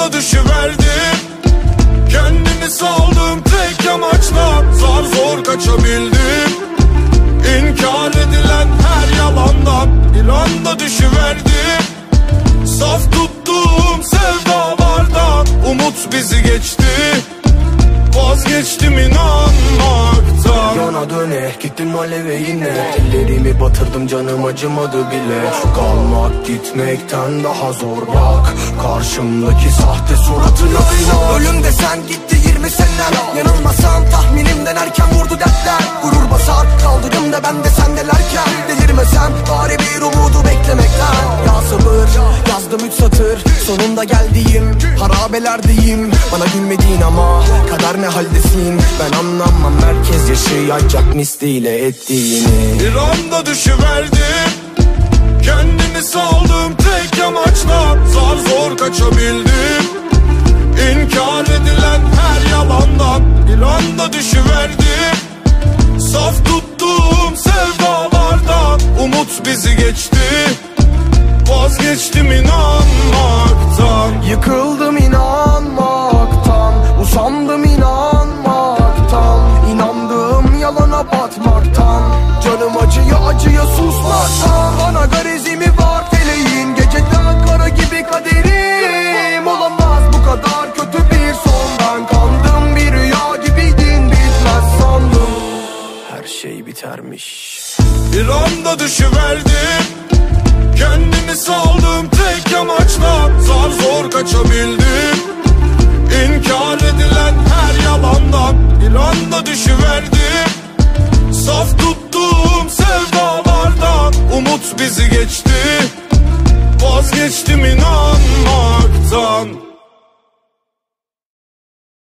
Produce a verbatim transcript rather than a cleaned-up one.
anda düşüverdim. Kendimi saldım tek amaçla, zar zor kaçabildim. İnkar edilen her yalandan bir anda düşüverdim. Saf tuttuğum sevdalardan umut bizi geçti. Vazgeçtim inanmaktan. Yana döne gittim aleve yine. Ellerimi batırdım canım acımadı bile. Şu kalmak gitmekten daha zor bak. Karşımdaki sahte suratına inan. Ölüm desen gitti yirmi seneler. Yanılmasam tahminimden erken vurdu dertler. Gurur basar kaldırımda ben de sendelerken. Delirmesem bari bir umudu beklemekten. Ya sabır yazdım üç satır, sonunda geldiğim harabelerdeyim. Bana gülmediğin ama kader ne haldesin, ben anlamam herkes yaşayacak misliyle ettiğini. Bir anda düşüverdim. Kendimi saldım tek amaçla, zar zor kaçabildim. İnkar edilen her yalandan bir anda düşüverdim. Saf tuttuğum sevdalardan umut bizi geçti. Vazgeçtim inanmaktan. Yıkıldım inanmaktan, usandım inanmaktan. İnandığım yalana batmaktan, canım acıya acıya susmaktan. Bana garezimi var feleğin, geceden kara gibi kaderim. Olamaz bu kadar kötü bir son, ben kandım bir rüya gibiydin, bitmez sandım. Her şey bitermiş. Bir anda düşüverdim. Kendimi saldım tek amaçla, zar zor kaçabildim. İnkar edilen her yalandan bir anda düşüverdim. Saf tuttuğum sevdalardan umut bizi geçti. Vazgeçtim inan.